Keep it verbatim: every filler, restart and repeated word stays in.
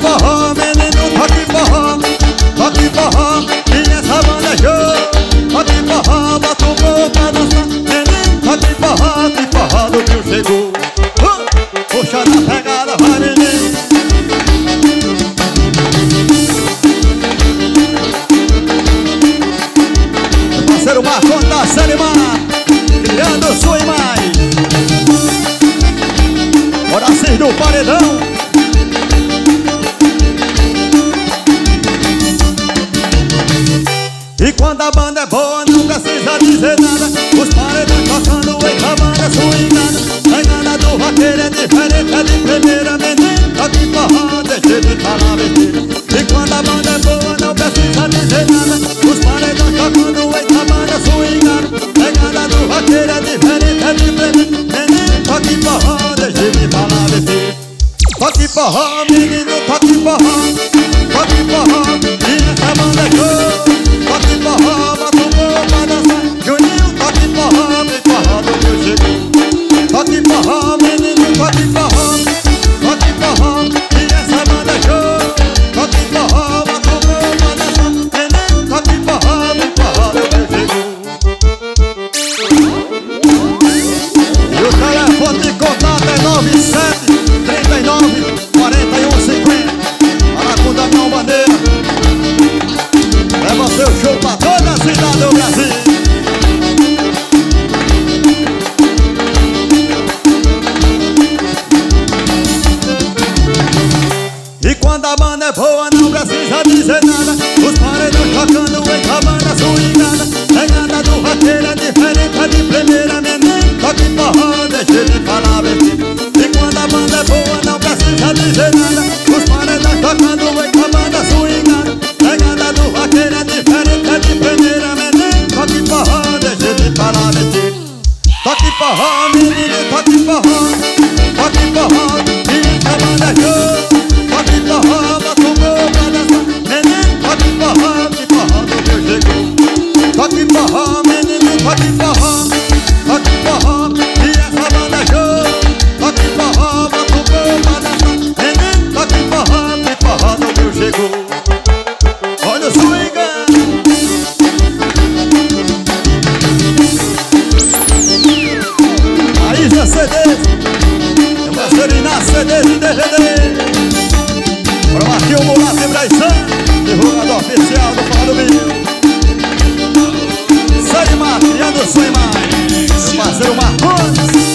forró, menino, toque forró, toque forró, e essa banda é show. Toque forró, bota o povo pra dançar, menino, toque forró, que forró do Pio chegou. uh! Puxa na pegada, vai menino. Meu parceiro Marcon da Série Mar, criando sua imagem. Horácio do Paredão. E quando a banda é boa não precisa dizer nada. Os paredões tocando, eita, a banda swingada. Pegada do vaqueiro é diferente, é de primeira, menino, toque forró, deixa de falar besteira. E quando a banda é boa não precisa dizer nada. Os paredões tocando, eita, a banda swingada. Pegada do vaqueiro é diferente, é de primeira, menino, toque forró, deixa de falar besteira. Toque forró, menino, toque forró, toque forró, e essa banda é show. Toque forró, bota o povo pra dançar, Juninho, toque forró, que forró do Pio chegou. Toque forró, menino, toque forró, toque forró, e essa banda é show. Toque forró, bota o povo pra dançar, menino, toque forró, que forró do Pio chegou. E o telefone de contato é nove sete três nove quatro um cinco zero. Aracunda Mão Bandeira. Leva seu show pra toda a cidade do Brasil. E quando a banda é boa não precisa dizer nada. Os paredões tocando, eita, a banda swingada. Pegada do vaqueiro é diferente, é de primeira, menino, toque forró, deixa de falar besteira. E quando a banda é boa não precisa dizer nada. Os paredões tocando, eita, a banda swingada. Pegada do vaqueiro é diferente, é de primeira, menino, toque forró, deixa de falar besteira. Toque forró, menino, toque forró, toque forró, e essa banda é show. Toque forró, bota o povo pra dançar, menino, toque forró, que forró do Pio chegou. Toque forró, menino, toque forró, toque forró, e essa banda é show. Toque forró, bota o povo pra dançar, menino, toque forró, que forró do Pio chegou. Olha o swing. Maísa C Ds, meu parceiro Inácio C Ds e D V D. Pra Marquinhos Mulato e Braição, divulgador oficial do Forró do Pio. Série Mar, criando sua imagem. Meu parceiro Marcos.